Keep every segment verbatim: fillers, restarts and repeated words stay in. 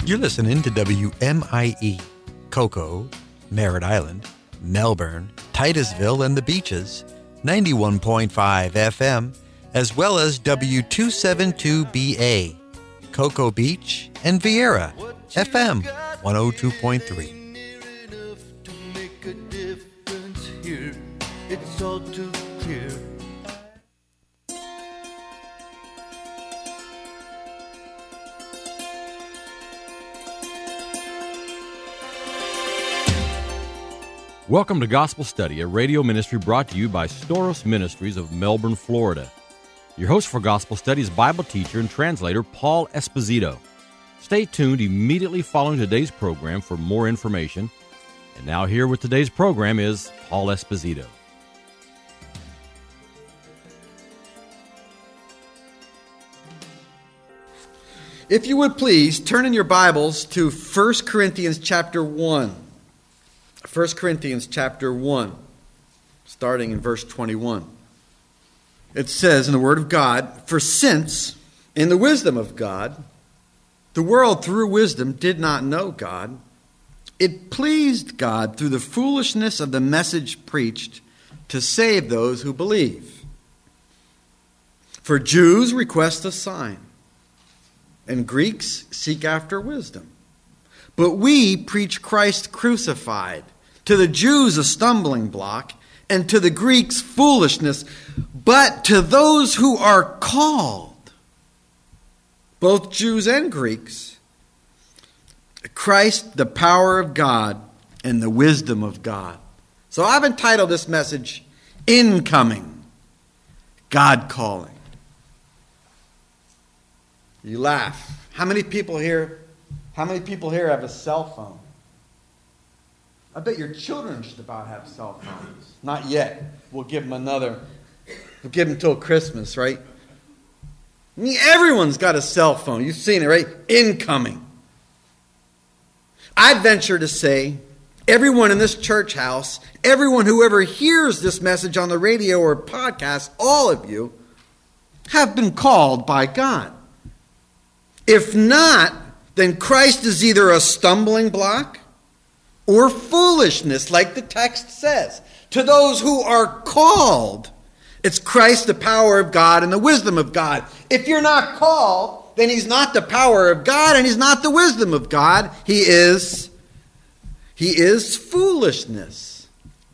You're listening to W M I E, Cocoa, Merritt Island, Melbourne, Titusville, and the Beaches, ninety-one point five F M, as well as W two seventy-two B A, Cocoa Beach, and Vieira, F M one oh two point three. It's all too clear. Welcome to Gospel Study, a radio ministry brought to you by Storos Ministries of Melbourne, Florida. Your host for Gospel Study is Bible teacher and translator Paul Esposito. Stay tuned immediately following today's program for more information. And now here with today's program is Paul Esposito. If you would please, turn in your Bibles to First Corinthians chapter one. First Corinthians chapter one, starting in verse twenty-one. It says in the Word of God, "For since, in the wisdom of God, the world through wisdom did not know God, it pleased God through the foolishness of the message preached to save those who believe. For Jews request a sign, and Greeks seek after wisdom. But we preach Christ crucified, to the Jews a stumbling block, and to the Greeks foolishness. But to those who are called, both Jews and Greeks, Christ the power of God and the wisdom of God." So I've entitled this message, Incoming, God Calling. You laugh. How many people here, how many people here have a cell phone? I bet your children just about have cell phones. Not yet. We'll give them another. We'll give them until Christmas, right? I mean, everyone's got a cell phone. You've seen it, right? Incoming. I'd venture to say everyone in this church house, everyone who ever hears this message on the radio or podcast, all of you have been called by God. If not, then Christ is either a stumbling block or foolishness, like the text says. To those who are called, it's Christ the power of God and the wisdom of God. If you're not called, then he's not the power of God and he's not the wisdom of God. He is, he is foolishness.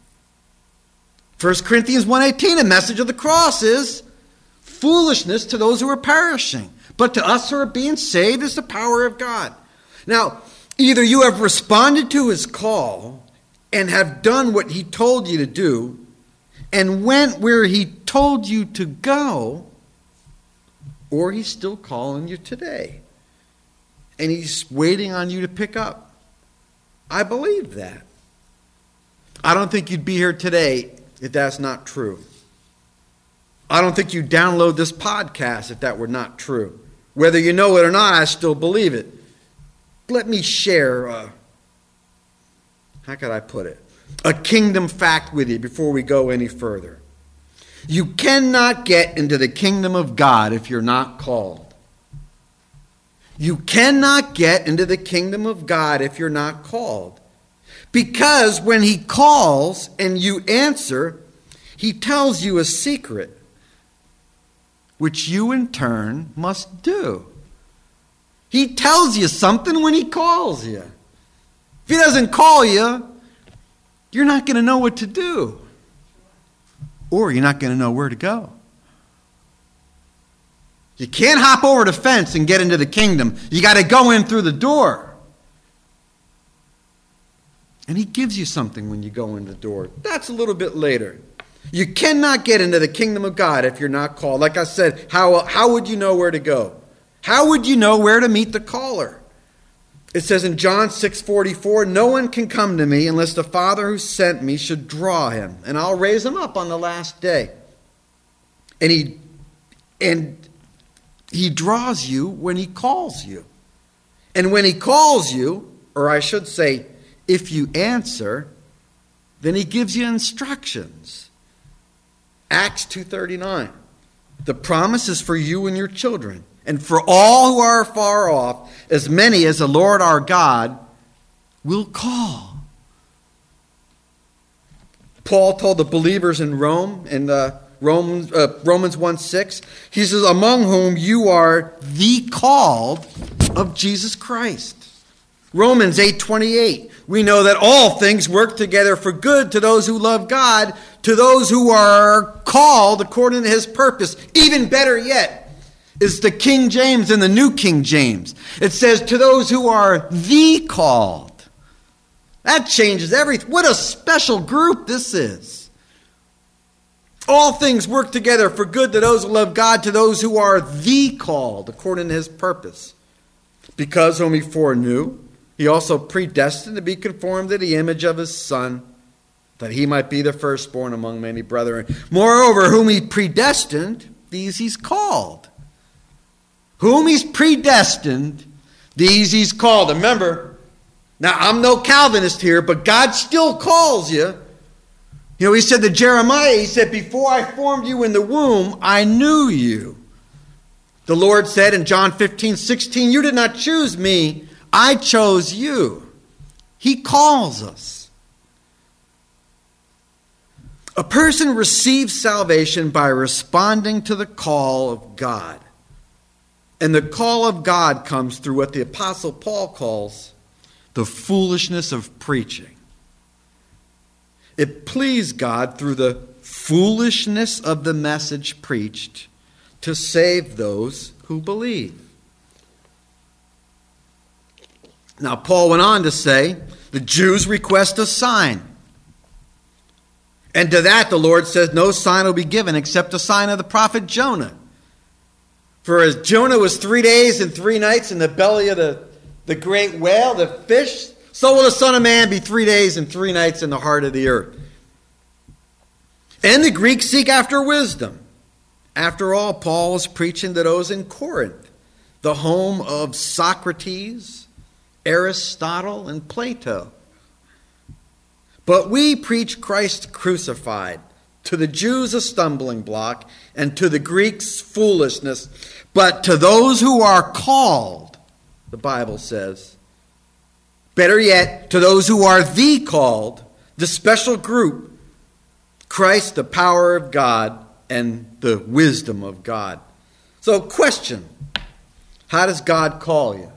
First Corinthians one eighteen, the message of the cross is foolishness to those who are perishing. But to us who are being saved is the power of God. Now, either you have responded to his call and have done what he told you to do and went where he told you to go, or he's still calling you today. And he's waiting on you to pick up. I believe that. I don't think you'd be here today if that's not true. I don't think you'd download this podcast if that were not true. Whether you know it or not, I still believe it. Let me share, uh, how could I put it? A kingdom fact with you before we go any further. You cannot get into the kingdom of God if you're not called. You cannot get into the kingdom of God if you're not called. Because when he calls and you answer, he tells you a secret, which you in turn must do. He tells you something when he calls you. If he doesn't call you, you're not going to know what to do. Or you're not going to know where to go. You can't hop over the fence and get into the kingdom. You got to go in through the door. And he gives you something when you go in the door. That's a little bit later. You cannot get into the kingdom of God if you're not called. Like I said, how, how would you know where to go? How would you know where to meet the caller? It says in John six forty-four, "No one can come to me unless the Father who sent me should draw him, and I'll raise him up on the last day." And he, and he draws you when he calls you. And when he calls you, or I should say, if you answer, then he gives you instructions. Acts two thirty-nine. "The promise is for you and your children, and for all who are far off, as many as the Lord our God will call. Paul told the believers in Rome, in the Romans, uh, Romans one six, he says, among whom you are the called of Jesus Christ. Romans eight twenty-eight, we know that all things work together for good to those who love God, to those who are called according to his purpose. Even better yet is the King James and the New King James. It says, to those who are the called. That changes everything. What a special group this is. All things work together for good to those who love God, to those who are the called, according to his purpose. Because whom he foreknew, he also predestined to be conformed to the image of his Son, that he might be the firstborn among many brethren. Moreover, whom he predestined, these he's called. Whom he's predestined, these he's called. Remember, now I'm no Calvinist here, but God still calls you. You know, he said to Jeremiah, he said, before I formed you in the womb, I knew you. The Lord said in John fifteen sixteen, you did not choose me, I chose you. He calls us. A person receives salvation by responding to the call of God. And the call of God comes through what the Apostle Paul calls the foolishness of preaching. It pleased God through the foolishness of the message preached to save those who believe. Now, Paul went on to say, the Jews request a sign. And to that the Lord says, no sign will be given except the sign of the prophet Jonah. For as Jonah was three days and three nights in the belly of the, the great whale, the fish, so will the Son of Man be three days and three nights in the heart of the earth. And the Greeks seek after wisdom. After all, Paul was preaching to those in Corinth, the home of Socrates, Aristotle, and Plato. But we preach Christ crucified, to the Jews a stumbling block, and to the Greeks foolishness. But to those who are called, the Bible says, better yet, to those who are the called, the special group, Christ, the power of God, and the wisdom of God. So, question, how does God call you?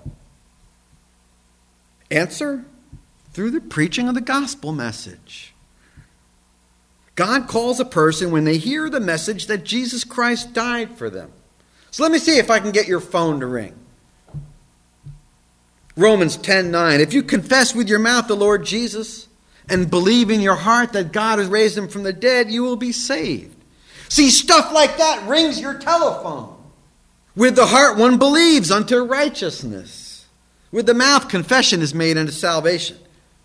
Answer, through the preaching of the gospel message. God calls a person when they hear the message that Jesus Christ died for them. So let me see if I can get your phone to ring. Romans ten nine, if you confess with your mouth the Lord Jesus and believe in your heart that God has raised him from the dead, you will be saved. See, stuff like that rings your telephone. With the heart one believes unto righteousness. With the mouth confession is made unto salvation.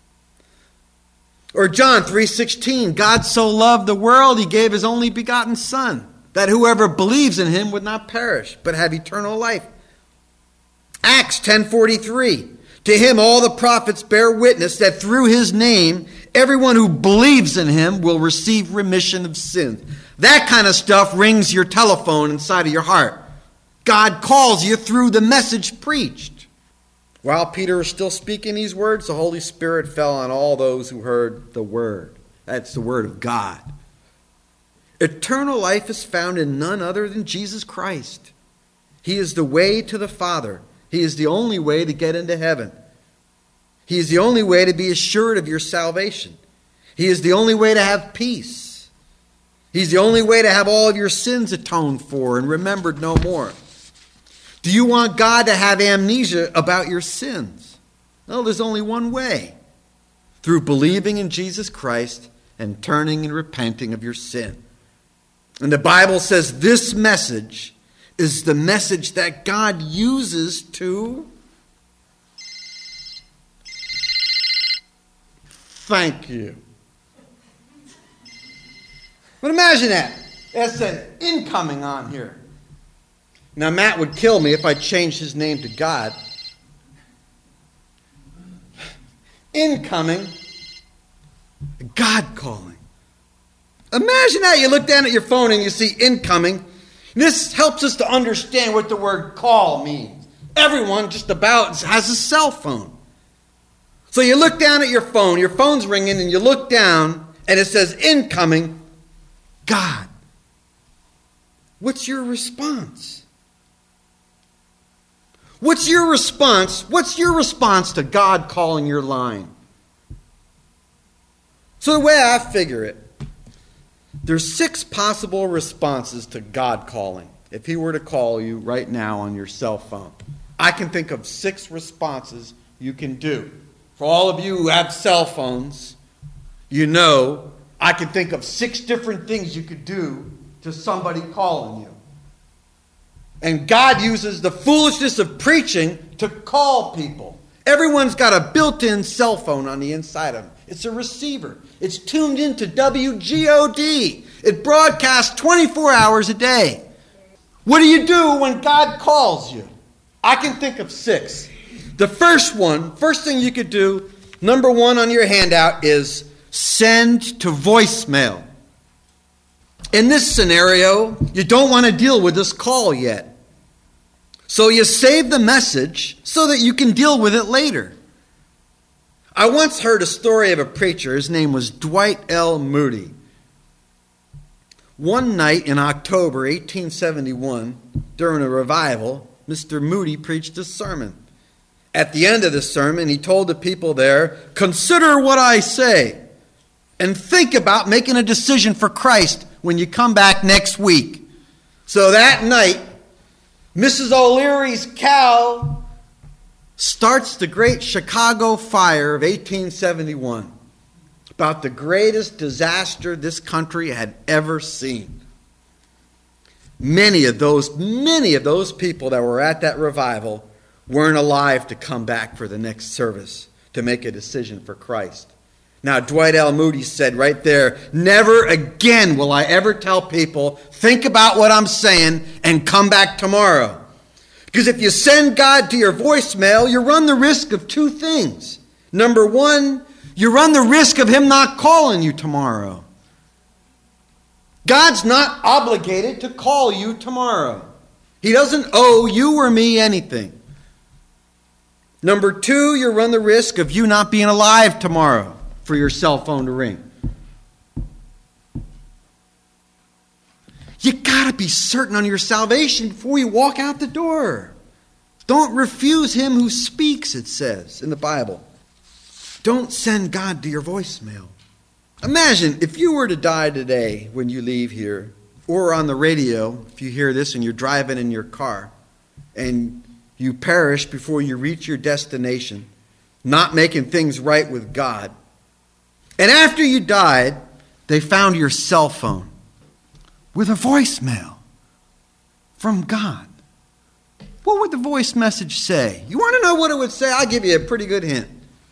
Or John three sixteen, God so loved the world he gave his only begotten Son, that whoever believes in him would not perish, but have eternal life. Acts ten forty-three, to him all the prophets bear witness that through his name everyone who believes in him will receive remission of sins. That kind of stuff rings your telephone inside of your heart. God calls you through the message preached. While Peter was still speaking these words, the Holy Spirit fell on all those who heard the word. That's the word of God. Eternal life is found in none other than Jesus Christ. He is the way to the Father. He is the only way to get into heaven. He is the only way to be assured of your salvation. He is the only way to have peace. He's the only way to have all of your sins atoned for and remembered no more. Do you want God to have amnesia about your sins? No, there's only one way. Through believing in Jesus Christ and turning and repenting of your sin. And the Bible says this message is the message that God uses to thank you. But imagine that. That's an incoming on here. Now, Matt would kill me if I changed his name to God. Incoming, God calling. Imagine that. You look down at your phone and you see incoming. This helps us to understand what the word call means. Everyone just about has a cell phone. So you look down at your phone, your phone's ringing, and you look down, and it says incoming, God. What's your response? What's your response? What's your response to God calling your line? So the way I figure it, there's six possible responses to God calling. If he were to call you right now on your cell phone, I can think of six responses you can do. For all of you who have cell phones, you know I can think of six different things you could do to somebody calling you. And God uses the foolishness of preaching to call people. Everyone's got a built-in cell phone on the inside of them. It's a receiver. It's tuned into W G O D. It broadcasts twenty-four hours a day. What do you do when God calls you? I can think of six. The first one, first thing you could do, number one on your handout, is send to voicemail. In this scenario, you don't want to deal with this call yet. So you save the message so that you can deal with it later. I once heard a story of a preacher. His name was Dwight L. Moody. One night in October eighteen seventy-one, during a revival, Mister Moody preached a sermon. At the end of the sermon, he told the people there, "Consider what I say and think about making a decision for Christ when you come back next week." So that night, Missus O'Leary's cow starts the great Chicago fire of eighteen seventy-one, about the greatest disaster this country had ever seen. Many of those, many of those people that were at that revival weren't alive to come back for the next service to make a decision for Christ. Now, Dwight L. Moody said right there, "Never again will I ever tell people, think about what I'm saying and come back tomorrow." Because if you send God to your voicemail, you run the risk of two things. Number one, you run the risk of him not calling you tomorrow. God's not obligated to call you tomorrow. He doesn't owe you or me anything. Number two, you run the risk of you not being alive tomorrow for your cell phone to ring. You got to be certain on your salvation before you walk out the door. Don't refuse him who speaks, it says in the Bible. Don't send God to your voicemail. Imagine if you were to die today when you leave here, or on the radio, if you hear this and you're driving in your car, and you perish before you reach your destination, not making things right with God. And after you died, they found your cell phone with a voicemail from God. What would the voice message say? You want to know what it would say? I'll give you a pretty good hint.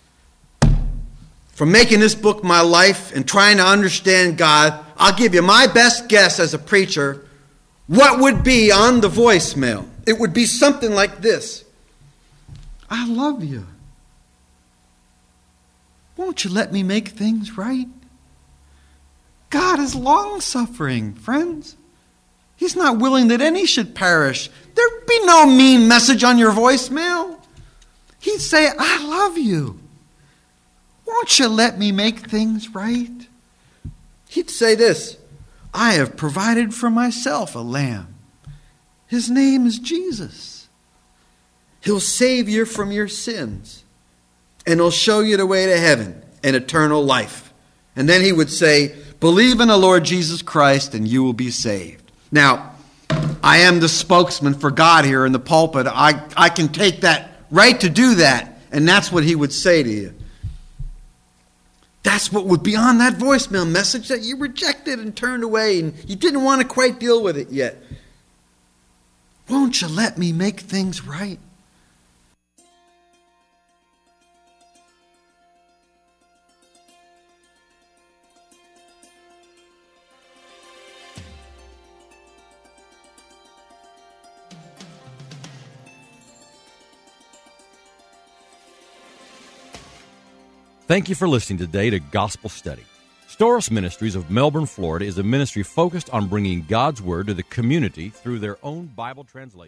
From making this book my life and trying to understand God, I'll give you my best guess as a preacher what would be on the voicemail. It would be something like this. "I love you. Won't you let me make things right?" God is long-suffering, friends. He's not willing that any should perish. There'd be no mean message on your voicemail. He'd say, "I love you. Won't you let me make things right?" He'd say this, "I have provided for myself a lamb. His name is Jesus. He'll save you from your sins, and he'll show you the way to heaven and eternal life." And then he would say, "Believe in the Lord Jesus Christ and you will be saved." Now, I am the spokesman for God here in the pulpit. I, I can take that right to do that, and that's what he would say to you. That's what would be on that voicemail message that you rejected and turned away, and you didn't want to quite deal with it yet. Won't you let me make things right? Thank you for listening today to Gospel Study. Storos Ministries of Melbourne, Florida is a ministry focused on bringing God's Word to the community through their own Bible translation.